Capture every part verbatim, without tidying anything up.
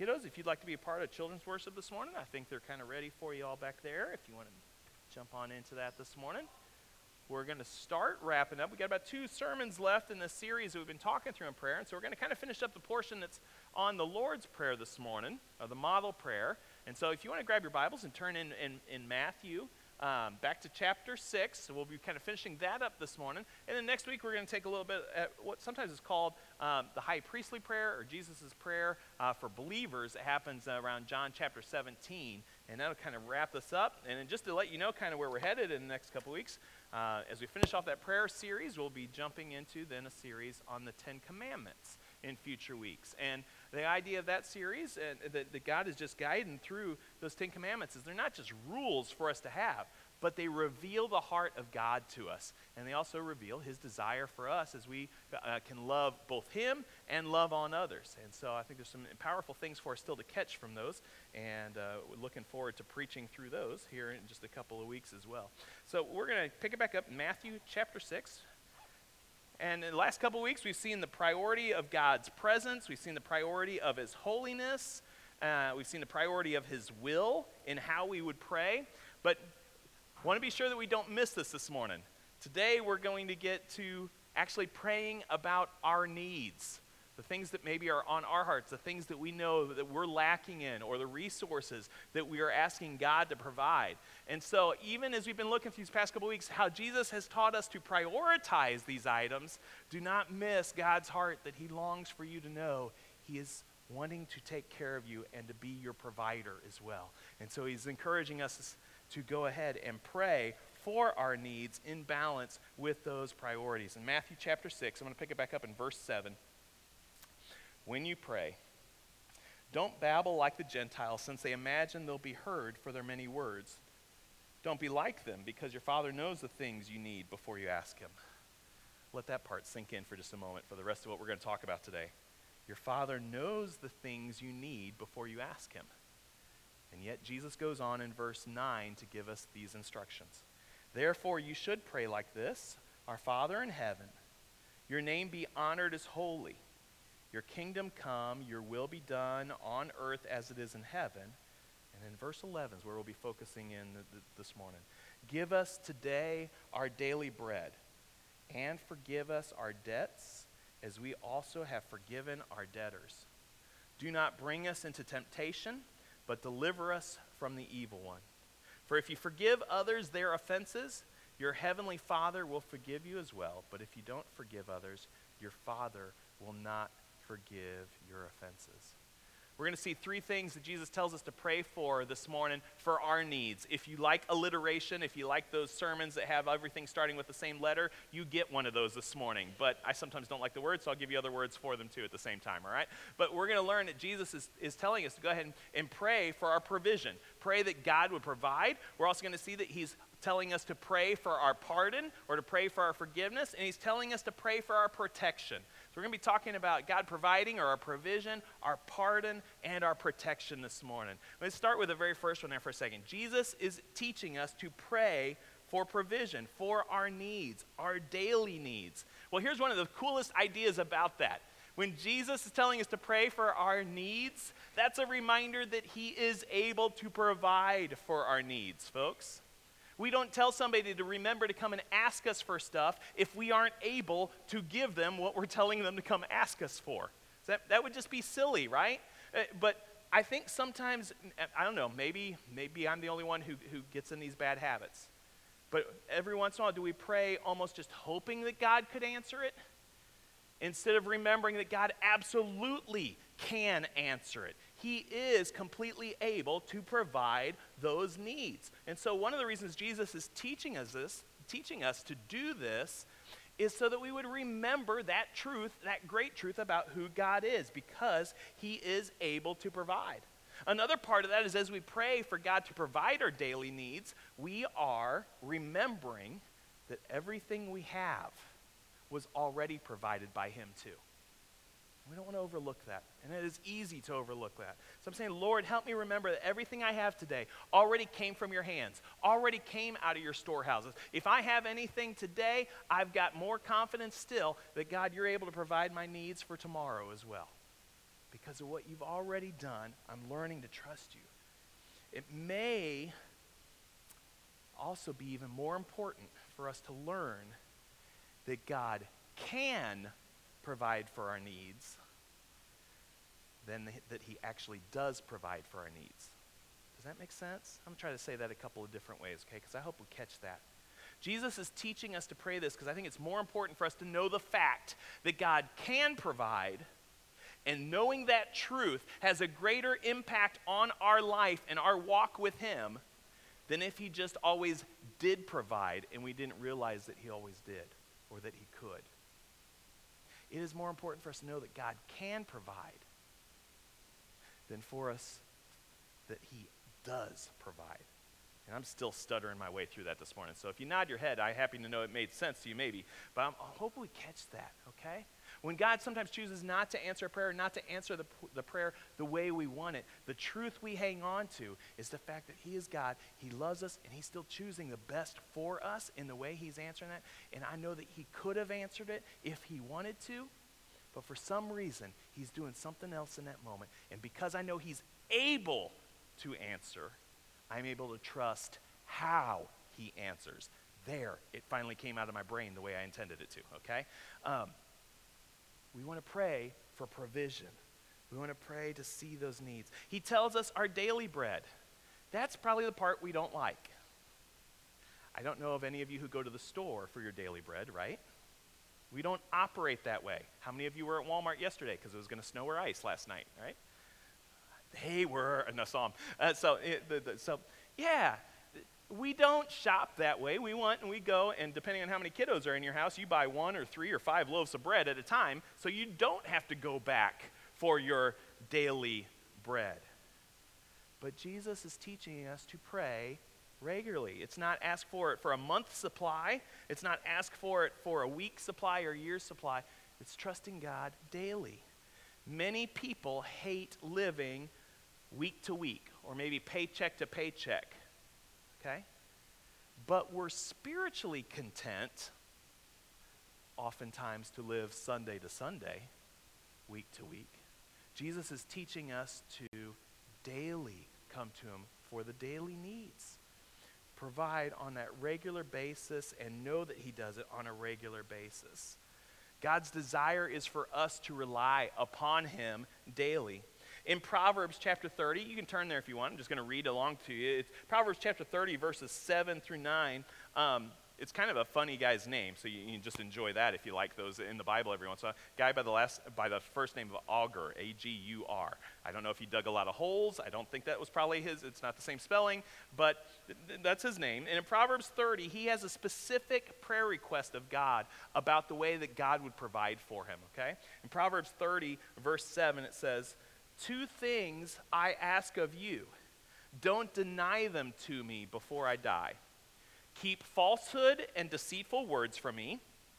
kiddos, if you'd like to be a part of children's worship this morning, I think they're kind of ready for you all back there if you want to jump on into that this morning. We're going to start wrapping up. We've got about two sermons left in this series that we've been talking through in prayer, and so we're going to kind of finish up the portion that's on the Lord's Prayer this morning, or the model prayer. And so if you want to grab your Bibles and turn in, in, in Matthew um, back to chapter six, so we'll be kind of finishing that up this morning. And then next week we're going to take a little bit at what sometimes is called um, the high priestly prayer, or Jesus' prayer uh, for believers. It happens uh, around John chapter seventeen, and that'll kind of wrap this up. And then just to let you know kind of where we're headed in the next couple weeks, uh, as we finish off that prayer series, we'll be jumping into then a series on the Ten Commandments in future weeks. And the idea of that series, and that, that God is just guiding through those Ten Commandments, is they're not just rules for us to have, but they reveal the heart of God to us. And they also reveal his desire for us as we uh, can love both him and love on others. And so I think there's some powerful things for us still to catch from those. And uh, we're looking forward to preaching through those here in just a couple of weeks as well. So we're going to pick it back up in Matthew chapter six. And in the last couple of weeks, we've seen the priority of God's presence. We've seen the priority of his holiness. Uh, we've seen the priority of his will in how we would pray. But I want to be sure that we don't miss this this morning. Today, we're going to get to actually praying about our needs, the things that maybe are on our hearts, the things that we know that we're lacking in, or the resources that we are asking God to provide. And so even as we've been looking through these past couple weeks, how Jesus has taught us to prioritize these items, do not miss God's heart that he longs for you to know he is wanting to take care of you and to be your provider as well. And so he's encouraging us to go ahead and pray for our needs in balance with those priorities. In Matthew chapter six, I'm going to pick it back up in verse seven. When you pray, don't babble like the Gentiles, since they imagine they'll be heard for their many words. Don't be like them, because your Father knows the things you need before you ask him. Let that part sink in for just a moment for the rest of what we're going to talk about today. Your Father knows the things you need before you ask him. And yet Jesus goes on in verse nine to give us these instructions. Therefore you should pray like this: Our Father in heaven, your name be honored as holy. Your kingdom come, your will be done on earth as it is in heaven. And then verse eleven is where we'll be focusing in the, the, this morning. Give us today our daily bread, and forgive us our debts as we also have forgiven our debtors. Do not bring us into temptation, but deliver us from the evil one. For if you forgive others their offenses, your heavenly Father will forgive you as well. But if you don't forgive others, your Father will not forgive your offenses. We're going to see three things that Jesus tells us to pray for this morning for our needs. If you like alliteration, if you like those sermons that have everything starting with the same letter, you get one of those this morning. But I sometimes don't like the words, so I'll give you other words for them too at the same time, all right? But we're going to learn that Jesus is, is telling us to go ahead and, and pray for our provision. Pray that God would provide. We're also going to see that he's telling us to pray for our pardon, or to pray for our forgiveness, and he's telling us to pray for our protection. So we're going to be talking about God providing, or our provision, our pardon, and our protection this morning. Let's start with the very first one there for a second. Jesus is teaching us to pray for provision, for our needs, our daily needs. Well, here's one of the coolest ideas about that. When Jesus is telling us to pray for our needs, that's a reminder that he is able to provide for our needs, folks. We don't tell somebody to remember to come and ask us for stuff if we aren't able to give them what we're telling them to come ask us for. That, that would just be silly, right? Uh, but I think sometimes, I don't know, maybe maybe I'm the only one who, who gets in these bad habits. But every once in a while, do we pray almost just hoping that God could answer it, instead of remembering that God absolutely can answer it? He is completely able to provide those needs. And so one of the reasons Jesus is teaching us this, teaching us to do this, is so that we would remember that truth, that great truth about who God is, because he is able to provide. Another part of that is, as we pray for God to provide our daily needs, we are remembering that everything we have was already provided by him too. We don't want to overlook that. And it is easy to overlook that. So I'm saying, Lord, help me remember that everything I have today already came from your hands, already came out of your storehouses. If I have anything today, I've got more confidence still that, God, you're able to provide my needs for tomorrow as well. because of what you've already done, I'm learning to trust you. It may also be even more important for us to learn that God can provide for our needs than the, that he actually does provide for our needs. Does that make sense? I'm going to try to say that a couple of different ways, okay, because I hope we catch that. Jesus is teaching us to pray this because I think it's more important for us to know the fact that God can provide, and knowing that truth has a greater impact on our life and our walk with him than if he just always did provide and we didn't realize that he always did or that he could. It is more important for us to know that God can provide than for us that he does provide. And I'm still stuttering my way through that this morning. So if you nod your head, I'm happy to know it made sense to you maybe. But I'm, I hope we catch that, okay? When God sometimes chooses not to answer a prayer, not to answer the, the prayer the way we want it, the truth we hang on to is the fact that he is God, he loves us, and he's still choosing the best for us in the way he's answering that. And I know that he could have answered it if he wanted to, but for some reason, he's doing something else in that moment. And because I know he's able to answer, I'm able to trust how he answers. There, it finally came out of my brain the way I intended it to, okay? Um, we want to pray for provision. We want to pray to see those needs. He tells us our daily bread. That's probably the part we don't like. I don't know of any of you who go to the store for your daily bread, right? We don't operate that way. How many of you were at Walmart yesterday because it was going to snow or ice last night, right? They were, no, saw 'em. Uh, so, it, the, the, so, yeah, we don't shop that way. We want and we go, and depending on how many kiddos are in your house, you buy one or three or five loaves of bread at a time, so you don't have to go back for your daily bread. But Jesus is teaching us to pray regularly. It's not ask for it for a month's supply. It's not ask for it for a week's supply or a year's supply. It's trusting God daily. Many people hate living week to week, or maybe paycheck to paycheck, okay? But we're spiritually content oftentimes to live Sunday to Sunday, week to week. Jesus is teaching us to daily come to him for the daily needs. Provide on that regular basis and know that he does it on a regular basis. God's desire is for us to rely upon him daily. In Proverbs chapter thirty, you can turn there if you want. I'm just going to read along to you. It's Proverbs chapter thirty, verses seven through nine. Um, it's kind of a funny guy's name, so you, you can just enjoy that if you like those in the Bible every once in a while. Guy by the last, by the first name of Agur, A G U R. I don't know if he dug a lot of holes. I don't think that was probably his. It's not the same spelling, but th- th- that's his name. And in Proverbs thirty, he has a specific prayer request of God about the way that God would provide for him, okay? In Proverbs thirty, verse seven, it says, "Two things I ask of you. Don't deny them to me before I die. Keep falsehood and deceitful words from me.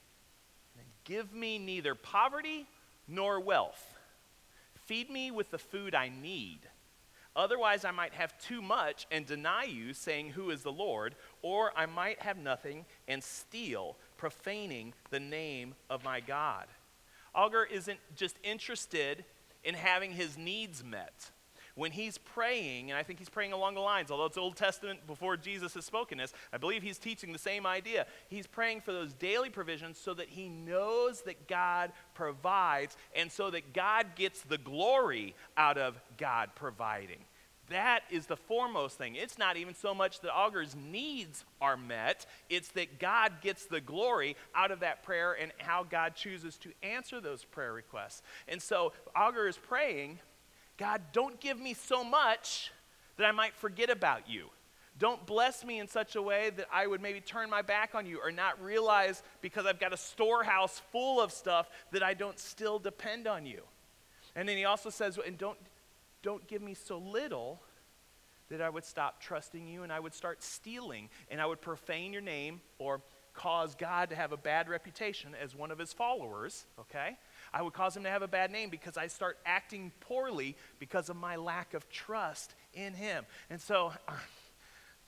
And give me neither poverty nor wealth. Feed me with the food I need. Otherwise I might have too much and deny you, saying, 'Who is the Lord?' Or I might have nothing and steal, profaning the name of my God." Agur isn't just interested in having his needs met. When he's praying, and I think he's praying along the lines, although it's Old Testament before Jesus has spoken this, I believe he's teaching the same idea. He's praying for those daily provisions so that he knows that God provides and so that God gets the glory out of God providing. That is the foremost thing. It's not even so much that Agur's needs are met, it's that God gets the glory out of that prayer and how God chooses to answer those prayer requests. And so Agur is praying, God, don't give me so much that I might forget about you. Don't bless me in such a way that I would maybe turn my back on you or not realize because I've got a storehouse full of stuff that I don't still depend on you. And then he also says, and don't, don't give me so little that I would stop trusting you and I would start stealing and I would profane your name or cause God to have a bad reputation as one of his followers, okay? I would cause him to have a bad name because I start acting poorly because of my lack of trust in him. And so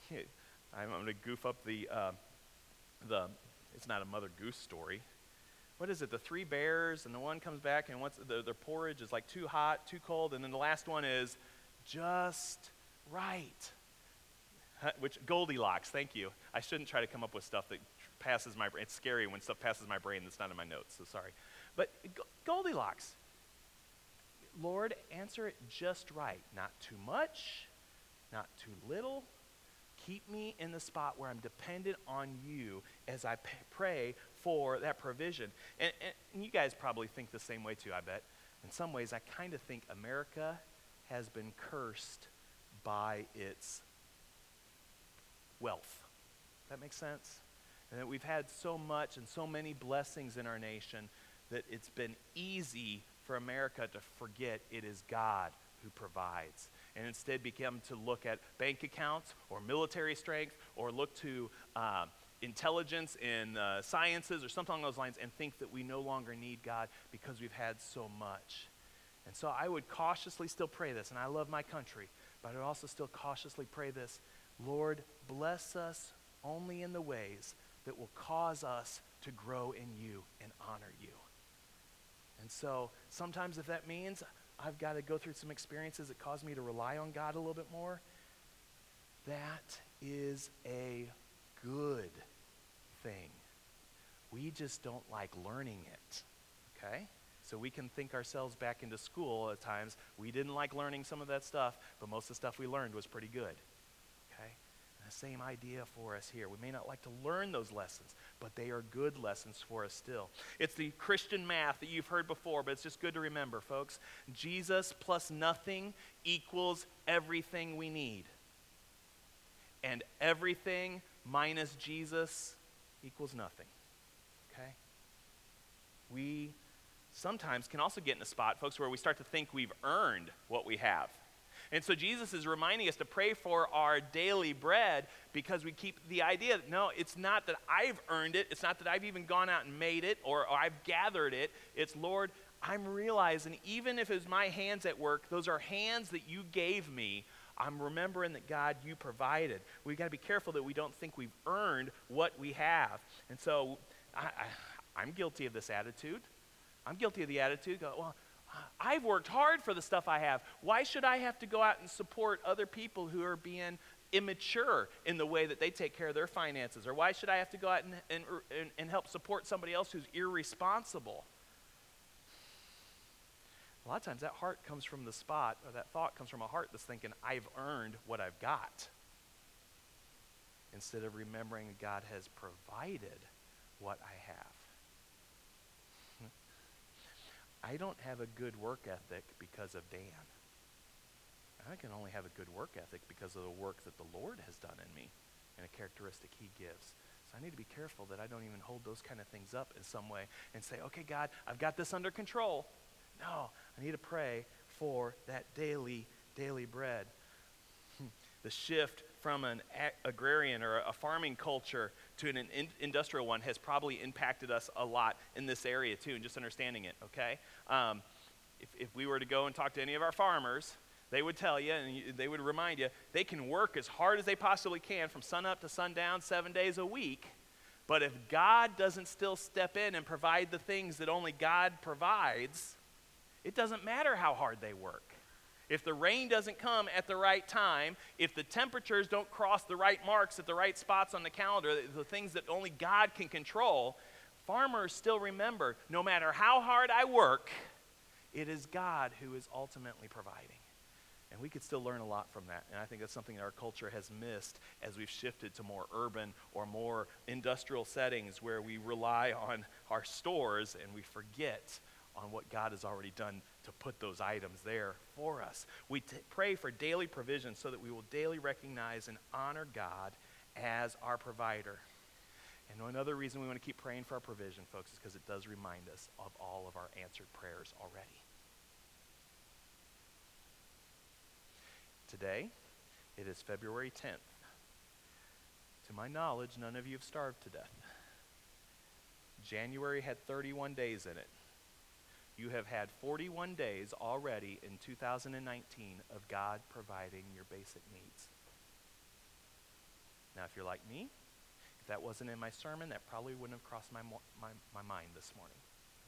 I'm going to goof up the, uh, the, it's not a Mother Goose story, what is it, the three bears, and the one comes back and what's the, their porridge is like too hot, too cold, and then the last one is just right. Which, Goldilocks, thank you. I shouldn't try to come up with stuff that passes my brain. It's scary when stuff passes my brain that's not in my notes, so sorry. But Goldilocks. Lord, answer it just right. Not too much, not too little. Keep me in the spot where I'm dependent on you as I p- pray for that provision. And, and, and you guys probably think the same way too, I bet. In some ways, I kind of think America has been cursed by its wealth. That makes sense? And that we've had so much and so many blessings in our nation that it's been easy for America to forget it is God who provides, and instead become to look at bank accounts or military strength or look to uh, intelligence in uh, sciences or something along those lines and think that we no longer need God because we've had so much. And so I would cautiously still pray this, and I love my country, but I would also still cautiously pray this: Lord, bless us only in the ways that will cause us to grow in you and honor you. And so sometimes if that means I've got to go through some experiences that cause me to rely on God a little bit more, that is a good thing. We just don't like learning it, okay? So we can think ourselves back into school at times. We didn't like learning some of that stuff, but most of the stuff we learned was pretty good, okay? And the same idea for us here. We may not like to learn those lessons, but they are good lessons for us still. It's the Christian math that you've heard before, but it's just good to remember, folks. Jesus plus nothing equals everything we need. And everything minus Jesus equals nothing, okay? We sometimes can also get in a spot, folks, where we start to think we've earned what we have. And so Jesus is reminding us to pray for our daily bread because we keep the idea that, no, it's not that I've earned it. It's not that I've even gone out and made it or, or I've gathered it. It's, Lord, I'm realizing even if it's my hands at work, those are hands that you gave me. I'm remembering that, God, you provided. We've got to be careful that we don't think we've earned what we have. And so I, I, I'm guilty of this attitude. I'm guilty of the attitude, go, well, I've worked hard for the stuff I have. Why should I have to go out and support other people who are being immature in the way that they take care of their finances? Or why should I have to go out and, and, and, and help support somebody else who's irresponsible? A lot of times that heart comes from the spot, or that thought comes from a heart that's thinking, I've earned what I've got. Instead of remembering God has provided what I have. I don't have a good work ethic because of Dan. I can only have a good work ethic because of the work that the Lord has done in me and a characteristic he gives. So I need to be careful that I don't even hold those kind of things up in some way and say, okay, God, I've got this under control. No, I need to pray for that daily, daily bread. The shift from an ag- agrarian or a farming culture to an in- industrial one has probably impacted us a lot in this area too, and just understanding it, okay? Um, if, if we were to go and talk to any of our farmers, they would tell you, and you, they would remind you, they can work as hard as they possibly can from sun up to sundown, seven days a week, but if God doesn't still step in and provide the things that only God provides, it doesn't matter how hard they work. If the rain doesn't come at the right time, if the temperatures don't cross the right marks at the right spots on the calendar, the, the things that only God can control, farmers still remember, no matter how hard I work, it is God who is ultimately providing. And we could still learn a lot from that. And I think that's something that our culture has missed as we've shifted to more urban or more industrial settings where we rely on our stores and we forget on what God has already done to put those items there for us. We t- pray for daily provision so that we will daily recognize and honor God as our provider. And another reason we want to keep praying for our provision, folks, is because it does remind us of all of our answered prayers already. Today, it is February tenth. To my knowledge, none of you have starved to death. January had thirty-one days in it. You have had forty-one days already in two thousand nineteen of God providing your basic needs. Now, if you're like me, if that wasn't in my sermon, that probably wouldn't have crossed my, mo- my, my mind this morning.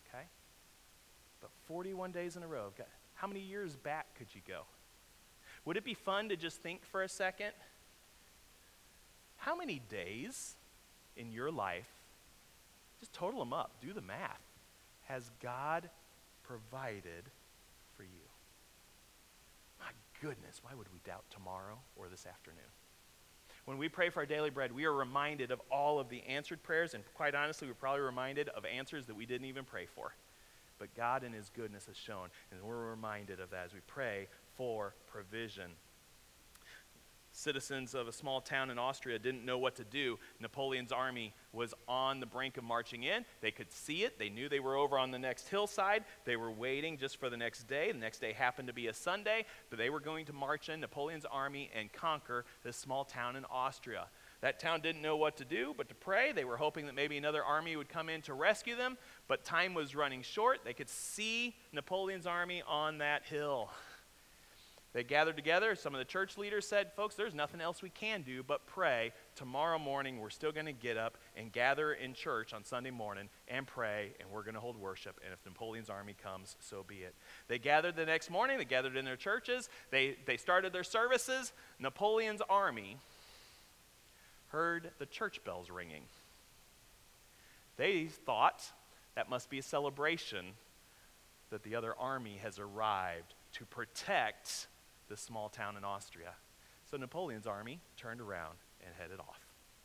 okay? But forty-one days in a row. God, how many years back could you go? Would it be fun to just think for a second? How many days in your life, just total them up, do the math, has God provided for you? My goodness, why would we doubt tomorrow or this afternoon? When we pray for our daily bread, we are reminded of all of the answered prayers, and quite honestly, we're probably reminded of answers that we didn't even pray for. But God in his goodness has shown, and we're reminded of that as we pray for provision. Citizens of a small town in Austria didn't know what to do. Napoleon's army was on the brink of marching in. They could see it. They knew they were over on the next hillside. They were waiting just for the next day. The next day happened to be a Sunday, but they were going to march in Napoleon's army and conquer this small town in Austria. That town didn't know what to do but to pray. They were hoping that maybe another army would come in to rescue them, but time was running short. They could see Napoleon's army on that hill. They gathered together. Some of the church leaders said, folks, there's nothing else we can do but pray. Tomorrow morning, we're still going to get up and gather in church on Sunday morning and pray, and we're going to hold worship. And if Napoleon's army comes, so be it. They gathered the next morning. They gathered in their churches. They, they started their services. Napoleon's army heard the church bells ringing. They thought that must be a celebration that the other army has arrived to protect this small town in Austria. So Napoleon's army turned around and headed off.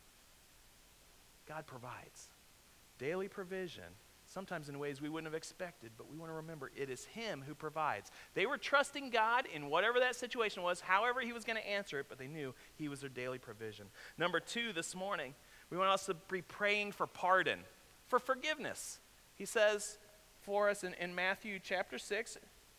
God provides daily provision, sometimes in ways we wouldn't have expected, but we want to remember it is him who provides. They were trusting God in whatever that situation was, however he was going to answer it, but they knew he was their daily provision. Number two, this morning, we want us to be praying for pardon, for forgiveness. He says for us in, in Matthew chapter six,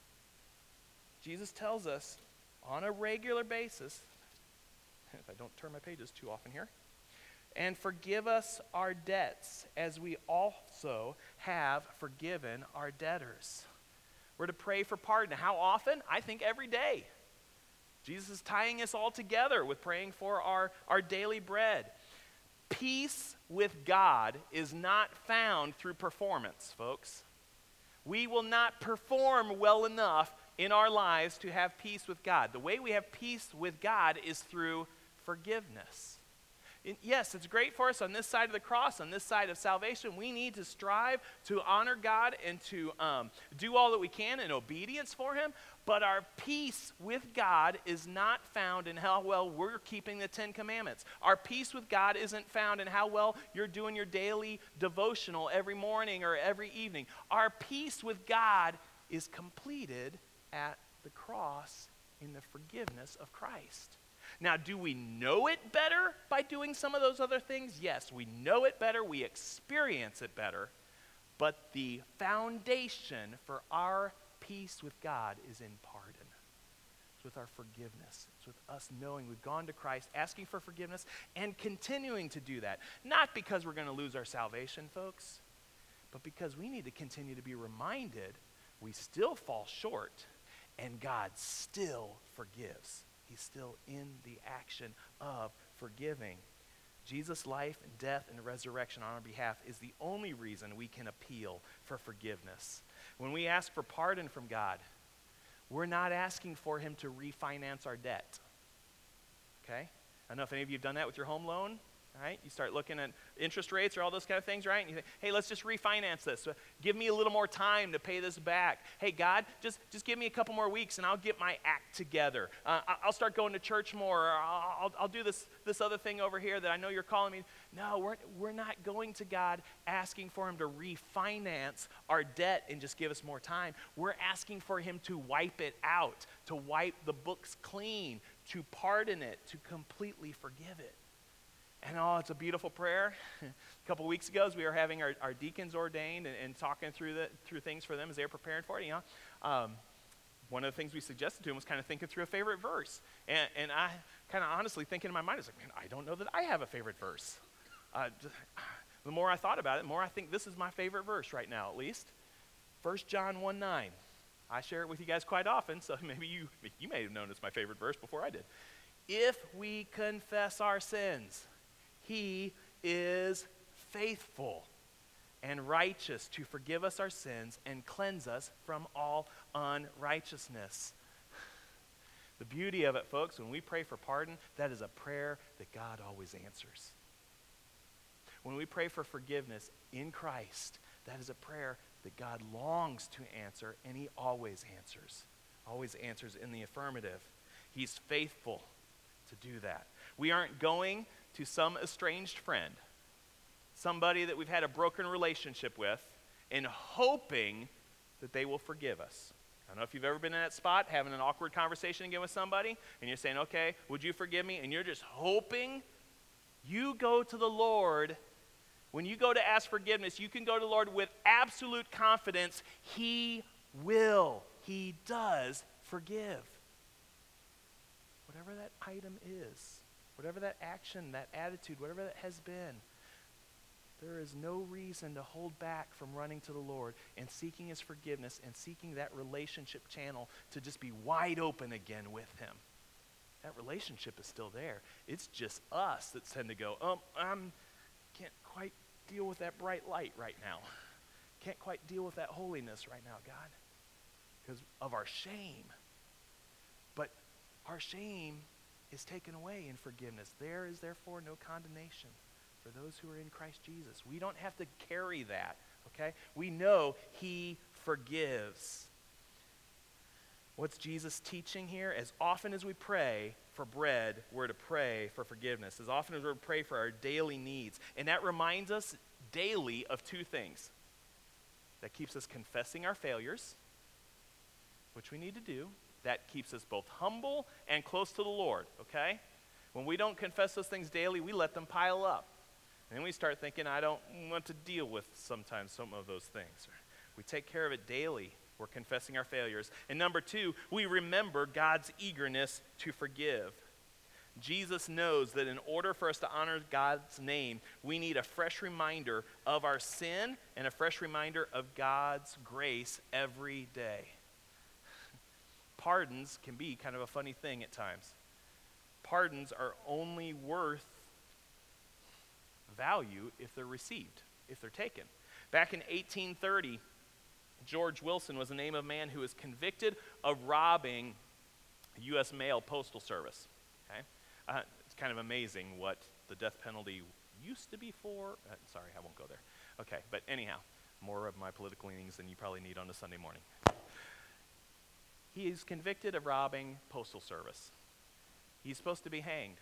Jesus tells us on a regular basis, if I don't turn my pages too often here, and forgive us our debts as we also have forgiven our debtors. We're to pray for pardon. How often? I think every day. Jesus is tying us all together with praying for our, our daily bread. Peace with God is not found through performance, folks. We will not perform well enough in our lives to have peace with God. The way we have peace with God is through forgiveness. It, yes, it's great for us on this side of the cross, on this side of salvation. We need to strive to honor God and to um, do all that we can in obedience for him. But our peace with God is not found in how well we're keeping the Ten Commandments. Our peace with God isn't found in how well you're doing your daily devotional every morning or every evening. Our peace with God is completed at the cross in the forgiveness of Christ. Now, do we know it better by doing some of those other things? Yes, we know it better, we experience it better, but the foundation for our peace with God is in pardon. It's with our forgiveness. It's with us knowing we've gone to Christ, asking for forgiveness, and continuing to do that. Not because we're going to lose our salvation, folks, but because we need to continue to be reminded we still fall short, and God still forgives. He's still in the action of forgiving. Jesus' life and death and resurrection on our behalf is the only reason we can appeal for forgiveness. When we ask for pardon from God, we're not asking for him to refinance our debt. Okay? I don't know if any of you have done that with your home loan. Right? You start looking at interest rates or all those kind of things, right? And you think, hey, let's just refinance this. So give me a little more time to pay this back. Hey, God, just, just give me a couple more weeks and I'll get my act together. Uh, I'll start going to church more. Or I'll, I'll, I'll do this, this other thing over here that I know you're calling me. No, we're, we're not going to God asking for him to refinance our debt and just give us more time. We're asking for him to wipe it out, to wipe the books clean, to pardon it, to completely forgive it. And oh, it's a beautiful prayer. A couple weeks ago, as we were having our, our deacons ordained and, and talking through the through things for them as they were preparing for it, you know, um, one of the things we suggested to them was kind of thinking through a favorite verse. And, and I kind of honestly thinking in my mind, I was like, man, I don't know that I have a favorite verse. Uh, the more I thought about it, the more I think this is my favorite verse right now, at least. First John one nine. I share it with you guys quite often, so maybe you you may have known it's my favorite verse before I did. If we confess our sins, he is faithful and righteous to forgive us our sins and cleanse us from all unrighteousness. The beauty of it, folks, when we pray for pardon, that is a prayer that God always answers. When we pray for forgiveness in Christ, that is a prayer that God longs to answer, and he always answers. Always answers in the affirmative. He's faithful to do that. We aren't going to some estranged friend, somebody that we've had a broken relationship with, and hoping that they will forgive us. I don't know if you've ever been in that spot, having an awkward conversation again with somebody, and you're saying, okay, would you forgive me? And you're just hoping. You go to the Lord. When you go to ask forgiveness, you can go to the Lord with absolute confidence. He will. He does forgive. Whatever that item is, whatever that action, that attitude, whatever that has been, there is no reason to hold back from running to the Lord and seeking his forgiveness and seeking that relationship channel to just be wide open again with him. That relationship is still there. It's just us that tend to go, um, I can't quite deal with that bright light right now. Can't quite deal with that holiness right now, God, because of our shame. But our shame is taken away in forgiveness. There is therefore no condemnation for those who are in Christ Jesus. We don't have to carry that, okay? We know he forgives. What's Jesus teaching here? As often as we pray for bread, we're to pray for forgiveness. As often as we pray for our daily needs. And that reminds us daily of two things. That keeps us confessing our failures, which we need to do. That keeps us both humble and close to the Lord, okay? When we don't confess those things daily, we let them pile up. And then we start thinking, I don't want to deal with sometimes some of those things. We take care of it daily. We're confessing our failures. And number two, we remember God's eagerness to forgive. Jesus knows that in order for us to honor God's name, we need a fresh reminder of our sin and a fresh reminder of God's grace every day. Pardons can be kind of a funny thing at times. Pardons are only worth value if they're received, if they're taken. Back in eighteen thirty, George Wilson was the name of a man who was convicted of robbing U S Mail Postal Service. Okay, uh, it's kind of amazing what the death penalty used to be for. Uh, sorry, I won't go there. Okay, but anyhow, more of my political leanings than you probably need on a Sunday morning. He is convicted of robbing Postal Service. He's supposed to be hanged.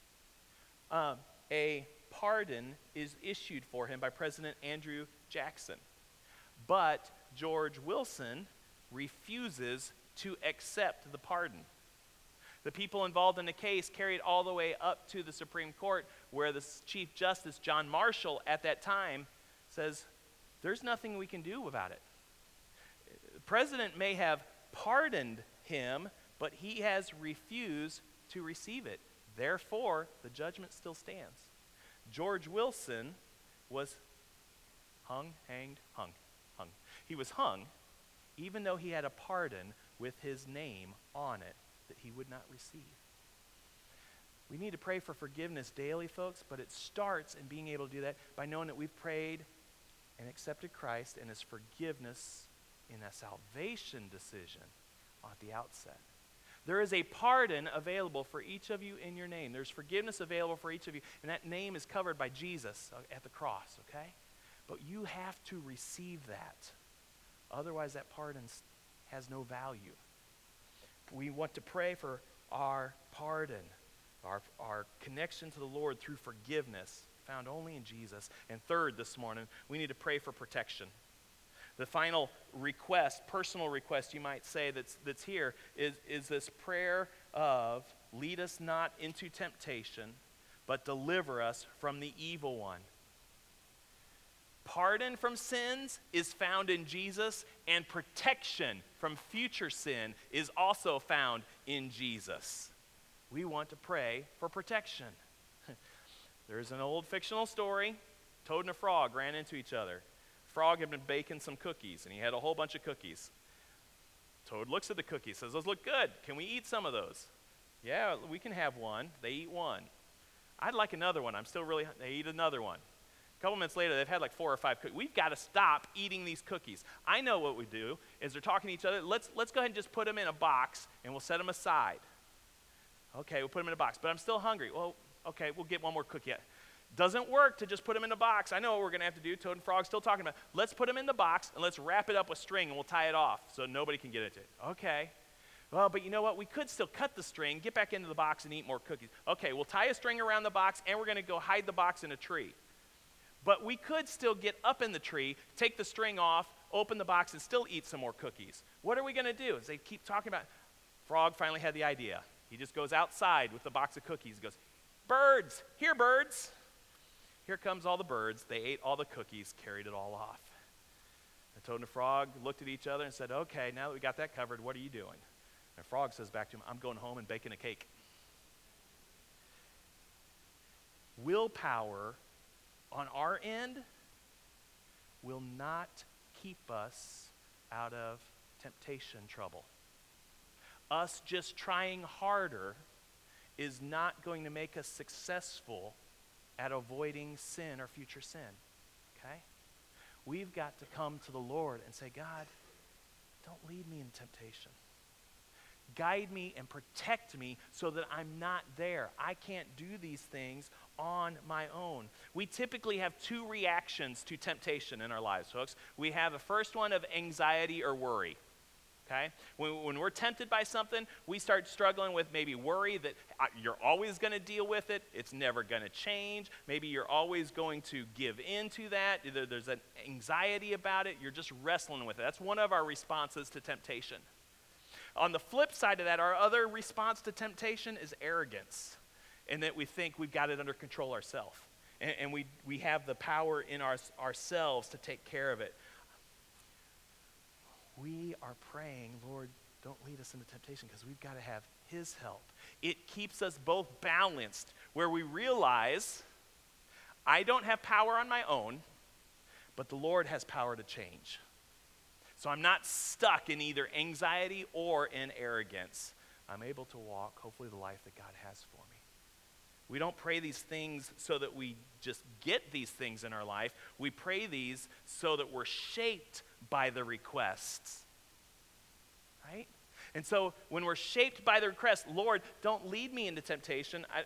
Uh, a pardon is issued for him by President Andrew Jackson. But George Wilson refuses to accept the pardon. The people involved in the case carried all the way up to the Supreme Court, where the Chief Justice, John Marshall, at that time says, there's nothing we can do about it. The president may have pardoned him, but he has refused to receive it. Therefore, the judgment still stands. George Wilson was hung, hanged, hung, hung. He was hung even though he had a pardon with his name on it that he would not receive. We need to pray for forgiveness daily, folks, but it starts in being able to do that by knowing that we've prayed and accepted Christ and his forgiveness in a salvation decision at the outset. There is a pardon available for each of you in your name. There's forgiveness available for each of you, and that name is covered by Jesus at the cross, okay? But you have to receive that. Otherwise, that pardon has no value. We want to pray for our pardon, our, our connection to the Lord through forgiveness found only in Jesus. And third, this morning, we need to pray for protection. The final request, personal request you might say that's that's here is, is this prayer of, lead us not into temptation, but deliver us from the evil one. Pardon from sins is found in Jesus, and protection from future sin is also found in Jesus. We want to pray for protection. There's an old fictional story. Toad and a frog ran into each other. Frog had been baking some cookies, and he had a whole bunch of cookies. Toad looks at the cookies, says, those look good. Can we eat some of those? Yeah, we can have one. They eat one. I'd like another one. I'm still really, they eat another one. couple minutes later, they've had like four or five cookies. We've got to stop eating these cookies. I know what we do is they're talking to each other. Let's, let's go ahead and just put them in a box, and we'll set them aside. Okay, we'll put them in a box, but I'm still hungry. Well, okay, we'll get one more cookie. Doesn't work to just put them in a box. I know what we're going to have to do. Toad and Frog's still talking about it. Let's put them in the box, and let's wrap it up with string, and we'll tie it off so nobody can get into it. Okay. Well, but you know what? We could still cut the string, get back into the box, and eat more cookies. Okay, we'll tie a string around the box, and we're going to go hide the box in a tree. But we could still get up in the tree, take the string off, open the box, and still eat some more cookies. What are we going to do? As they keep talking about, Frog finally had the idea. He just goes outside with the box of cookies. He goes, birds, here birds. Here comes all the birds. They ate all the cookies, carried it all off. The Toad and the Frog looked at each other and said, okay, now that we got that covered, what are you doing? And Frog says back to him, I'm going home and baking a cake. Willpower on our end will not keep us out of temptation trouble. Us just trying harder is not going to make us successful at avoiding sin or future sin, okay? We've got to come to the Lord and say, God, don't lead me in temptation. Guide me and protect me so that I'm not there. I can't do these things on my own. We typically have two reactions to temptation in our lives, folks. We have the first one of anxiety or worry. Okay? When, when we're tempted by something, we start struggling with maybe worry that uh, you're always going to deal with it. It's never going to change. Maybe you're always going to give in to that. There, there's an anxiety about it. You're just wrestling with it. That's one of our responses to temptation. On the flip side of that, our other response to temptation is arrogance, in that we think we've got it under control ourselves, and, and we, we have the power in our, ourselves to take care of it. We are praying, Lord, don't lead us into temptation, because we've got to have his help. It keeps us both balanced, where we realize I don't have power on my own, but the Lord has power to change. So I'm not stuck in either anxiety or in arrogance. I'm able to walk, hopefully, the life that God has for me. We don't pray these things so that we just get these things in our life. We pray these so that we're shaped by the requests, right? And so when we're shaped by the request, Lord, don't lead me into temptation, I,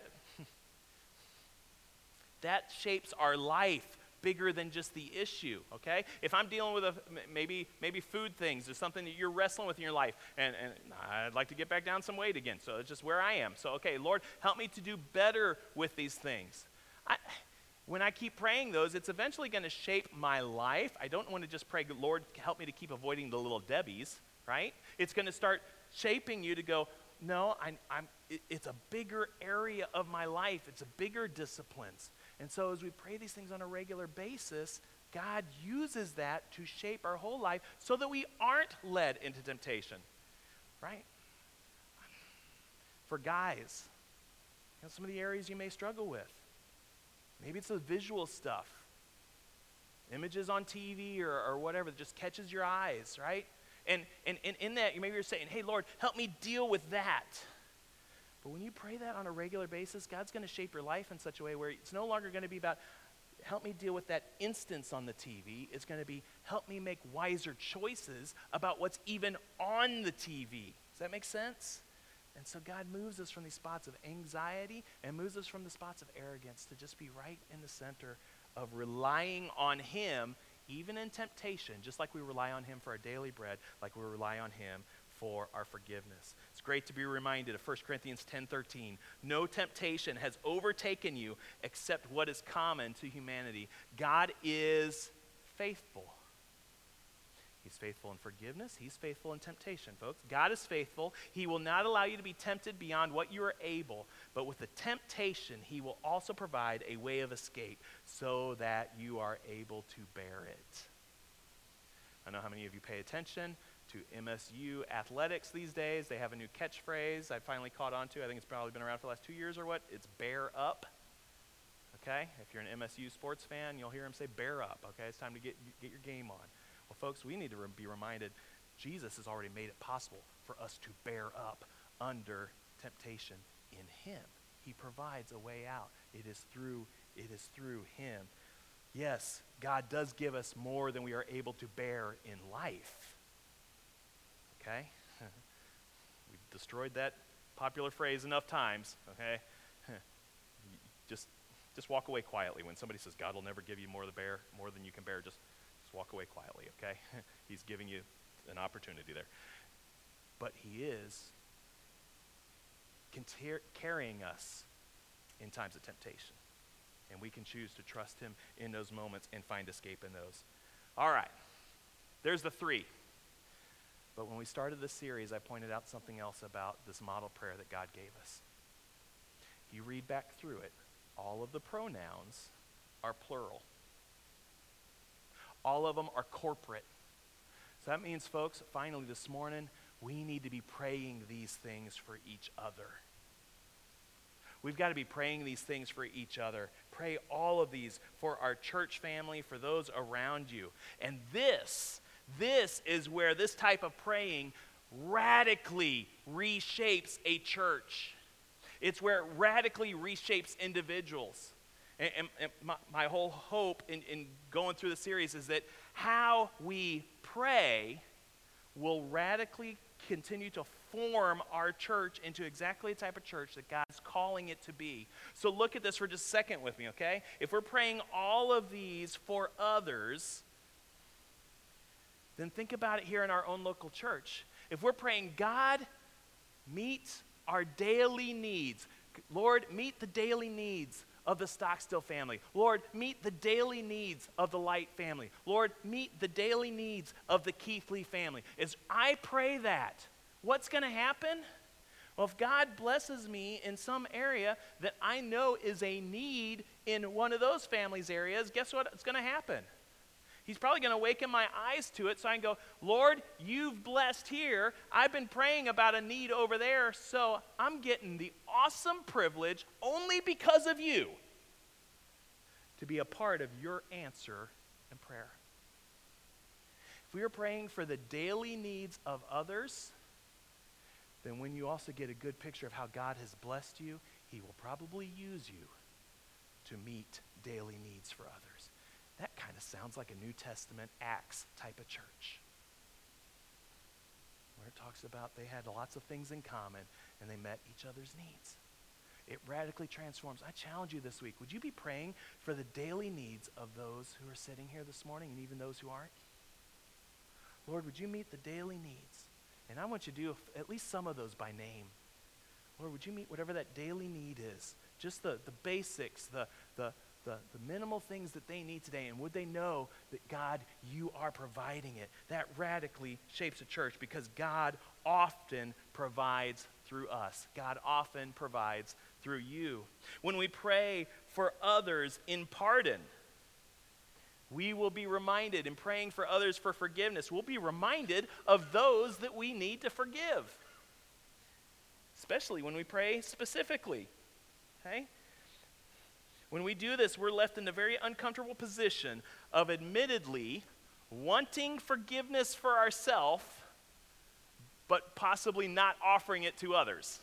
that shapes our life bigger than just the issue, okay? If I'm dealing with a, maybe maybe food things or something that you're wrestling with in your life, and, and I'd like to get back down some weight again, so it's just where I am. So, okay, Lord, help me to do better with these things. I, when I keep praying those, it's eventually going to shape my life. I don't want to just pray, Lord, help me to keep avoiding the little Debbies, right? It's going to start shaping you to go, no, I'm, I'm, it, it's a bigger area of my life. It's a bigger disciplines. And so as we pray these things on a regular basis, God uses that to shape our whole life so that we aren't led into temptation, right? For guys, you know, some of the areas you may struggle with. Maybe it's the visual stuff. Images on T V or, or whatever that just catches your eyes, right? And, and, and in that, maybe you're saying, hey, Lord, help me deal with that. But when you pray that on a regular basis, God's going to shape your life in such a way where it's no longer going to be about, help me deal with that instance on the T V. It's going to be, help me make wiser choices about what's even on the T V. Does that make sense? And so God moves us from these spots of anxiety and moves us from the spots of arrogance to just be right in the center of relying on him, even in temptation, just like we rely on him for our daily bread, like we rely on him for our forgiveness. It's great to be reminded of First Corinthians ten thirteen. No temptation has overtaken you except what is common to humanity. God is faithful. He's faithful in forgiveness. He's faithful in temptation, folks. God is faithful. He will not allow you to be tempted beyond what you are able, but with the temptation, he will also provide a way of escape so that you are able to bear it. I know how many of you pay attention to M S U athletics these days. They have a new catchphrase I finally caught on to. I think it's probably been around for the last two years or what. It's bear up. Okay? If you're an M S U sports fan, you'll hear him say bear up. Okay? It's time to get, get your game on. Well, folks, we need to re- be reminded Jesus has already made it possible for us to bear up under temptation in him. He provides a way out. It is through, it is through him. Yes, God does give us more than we are able to bear in life. Okay? We've destroyed that popular phrase enough times, okay? just just walk away quietly when somebody says God will never give you more to bear, more than you can bear. Just, just walk away quietly, okay? He's giving you an opportunity there. But he is contar- carrying us in times of temptation. And we can choose to trust him in those moments and find escape in those. All right. There's the three. But when we started this series, I pointed out something else about this model prayer that God gave us. You read back through it, all of the pronouns are plural. All of them are corporate. So that means, folks, finally this morning, we need to be praying these things for each other. We've got to be praying these things for each other. Pray all of these for our church family, for those around you. And this, this is where this type of praying radically reshapes a church. It's where it radically reshapes individuals. And, and, and my, my whole hope in, in going through the series is that how we pray will radically continue to form our church into exactly the type of church that God's calling it to be. So look at this for just a second with me, okay? If we're praying all of these for others, then think about it here in our own local church. If we're praying, God, meet our daily needs. Lord, meet the daily needs of the Stockstill family. Lord, meet the daily needs of the Light family. Lord, meet the daily needs of the Keithley family. As I pray that, what's going to happen? Well, if God blesses me in some area that I know is a need in one of those families' areas, guess what? It's going to happen. He's probably going to awaken my eyes to it so I can go, Lord, you've blessed here. I've been praying about a need over there, so I'm getting the awesome privilege only because of you to be a part of your answer in prayer. If we are praying for the daily needs of others, then when you also get a good picture of how God has blessed you, he will probably use you to meet daily needs for others. That kind of sounds like a New Testament Acts type of church, where it talks about they had lots of things in common and they met each other's needs. It radically transforms. I challenge you this week, would you be praying for the daily needs of those who are sitting here this morning and even those who aren't? Lord, would you meet the daily needs? And I want you to do at least some of those by name. Lord, would you meet whatever that daily need is? Just the, the basics, the, the, the, the minimal things that they need today. And would they know that, God, you are providing it? That radically shapes a church because God often provides through us. God often provides through you. When we pray for others in pardon, we will be reminded in praying for others for forgiveness, we'll be reminded of those that we need to forgive. Especially when we pray specifically, okay? When we do this, we're left in a very uncomfortable position of admittedly wanting forgiveness for ourselves, but possibly not offering it to others.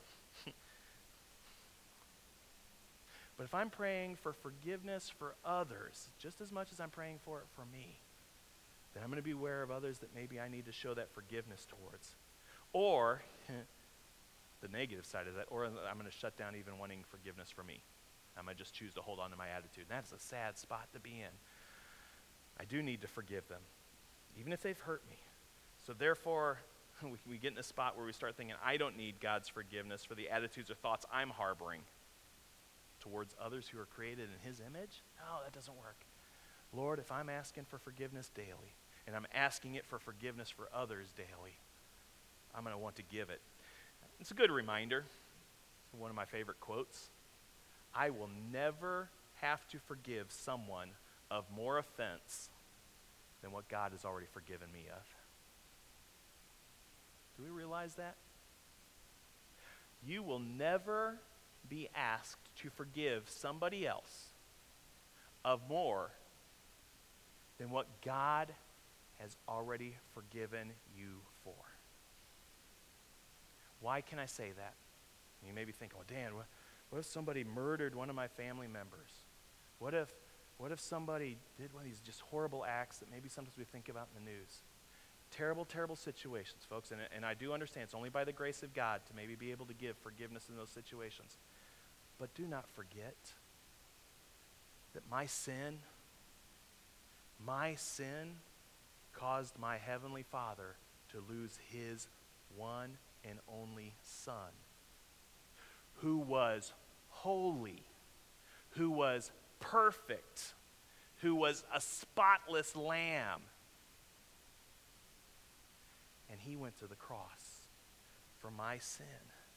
But if I'm praying for forgiveness for others, just as much as I'm praying for it for me, then I'm going to be aware of others that maybe I need to show that forgiveness towards. Or, the negative side of that, or I'm going to shut down even wanting forgiveness for me. I might just choose to hold on to my attitude. And that's a sad spot to be in. I do need to forgive them, even if they've hurt me. So therefore, we, we get in a spot where we start thinking, I don't need God's forgiveness for the attitudes or thoughts I'm harboring towards others who are created in his image. No, that doesn't work. Lord, if I'm asking for forgiveness daily, and I'm asking it for forgiveness for others daily, I'm going to want to give it. It's a good reminder. It's one of my favorite quotes. I will never have to forgive someone of more offense than what God has already forgiven me of. Do we realize that? You will never be asked to forgive somebody else of more than what God has already forgiven you for. Why can I say that? You may be thinking, well, Dan, what, what if somebody murdered one of my family members? What if What if somebody did one of these just horrible acts that maybe sometimes we think about in the news? Terrible, terrible situations, folks, and, and I do understand it's only by the grace of God to maybe be able to give forgiveness in those situations. But do not forget that my sin, my sin caused my Heavenly Father to lose his one and only Son, who was holy, who was perfect, who was a spotless lamb. And he went to the cross for my sin.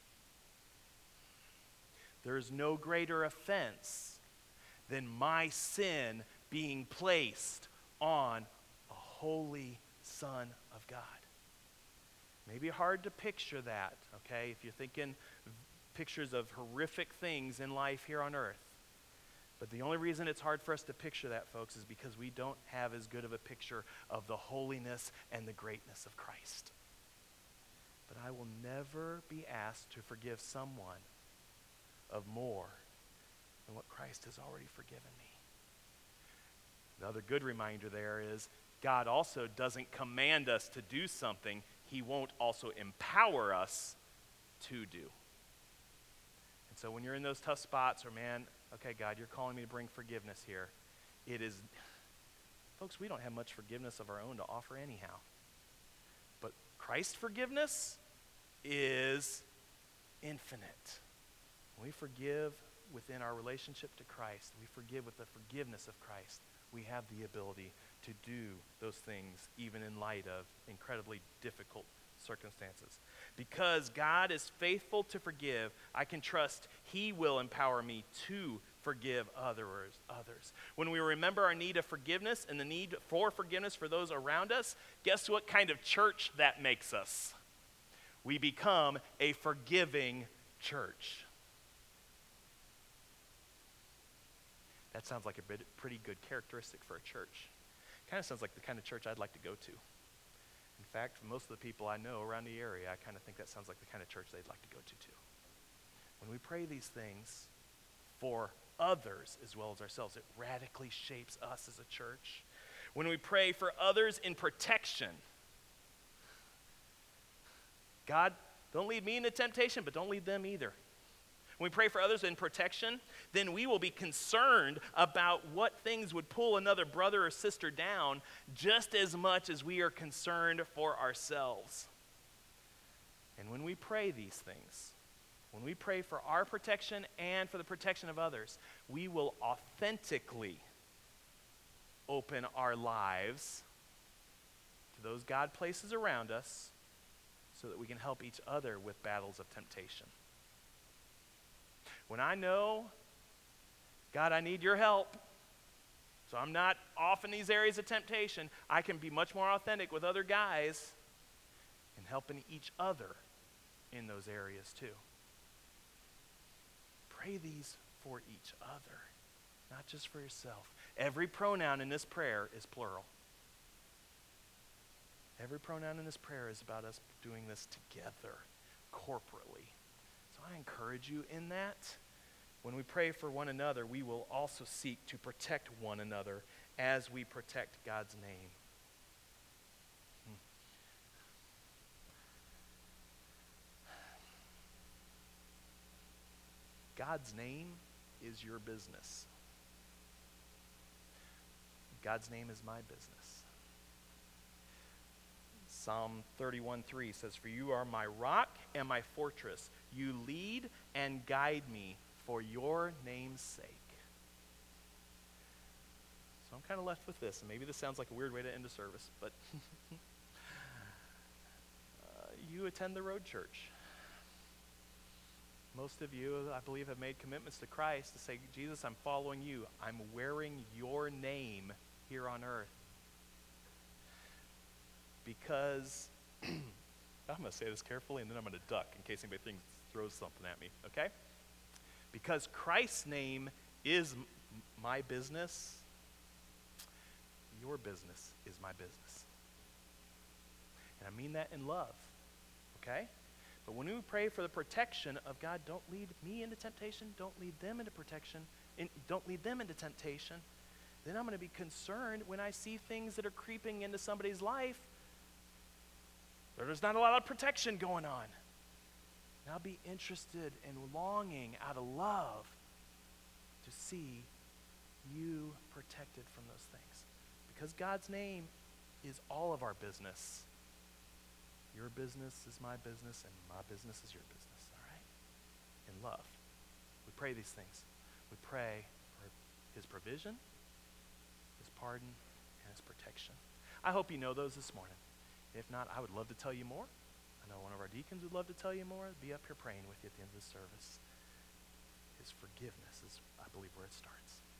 There is no greater offense than my sin being placed on a holy Son of God. Maybe hard to picture that, okay, if you're thinking pictures of horrific things in life here on earth. But the only reason it's hard for us to picture that, folks, is because we don't have as good of a picture of the holiness and the greatness of Christ. But I will never be asked to forgive someone of more than what Christ has already forgiven me. Another good reminder there is God also doesn't command us to do something he won't also empower us to do. And so when you're in those tough spots, or man, okay, God, you're calling me to bring forgiveness here. It is, folks, we don't have much forgiveness of our own to offer anyhow. But Christ's forgiveness is infinite. When we forgive within our relationship to Christ, we forgive with the forgiveness of Christ, we have the ability to do those things even in light of incredibly difficult circumstances. Because God is faithful to forgive, I can trust he will empower me to forgive others. others. When we remember our need of forgiveness and the need for forgiveness for those around us, guess what kind of church that makes us? We become a forgiving church. That sounds like a bit, pretty good characteristic for a church. Kind of sounds like the kind of church I'd like to go to. In fact, most of the people I know around the area, I kind of think that sounds like the kind of church they'd like to go to too. When we pray these things for others as well as ourselves, it radically shapes us as a church. When we pray for others in protection, God, don't lead me into temptation, but don't lead them either. When we pray for others in protection, then we will be concerned about what things would pull another brother or sister down just as much as we are concerned for ourselves. And when we pray these things, when we pray for our protection and for the protection of others, we will authentically open our lives to those God places around us so that we can help each other with battles of temptation. When I know, God, I need your help, so I'm not off in these areas of temptation, I can be much more authentic with other guys and helping each other in those areas too. Pray these for each other, not just for yourself. Every pronoun in this prayer is plural. Every pronoun in this prayer is about us doing this together, corporately. So I encourage you in that. When we pray for one another, we will also seek to protect one another as we protect God's name. Hmm. God's name is your business. God's name is my business. Psalm thirty-one three says, "For you are my rock and my fortress. You lead and guide me for your name's sake." So I'm kind of left with this, and maybe this sounds like a weird way to end a service, but uh, you attend the Road Church. Most of you, I believe, have made commitments to Christ to say, Jesus, I'm following you. I'm wearing your name here on earth. Because, I'm going to say this carefully and then I'm going to duck in case anybody thinks, throws something at me, okay? Because Christ's name is m- my business, your business is my business. And I mean that in love, okay? But when we pray for the protection of God, don't lead me into temptation, don't lead them into protection, in, don't lead them into temptation. then I'm going to be concerned when I see things that are creeping into somebody's life. There's not a lot of protection going on. And I'll be interested and longing out of love to see you protected from those things. Because God's name is all of our business. Your business is my business, and my business is your business, all right? In love. We pray these things. We pray for his provision, his pardon, and his protection. I hope you know those this morning. If not, I would love to tell you more. I know one of our deacons would love to tell you more. Be up here praying with you at the end of the service. His forgiveness is, I believe, where it starts.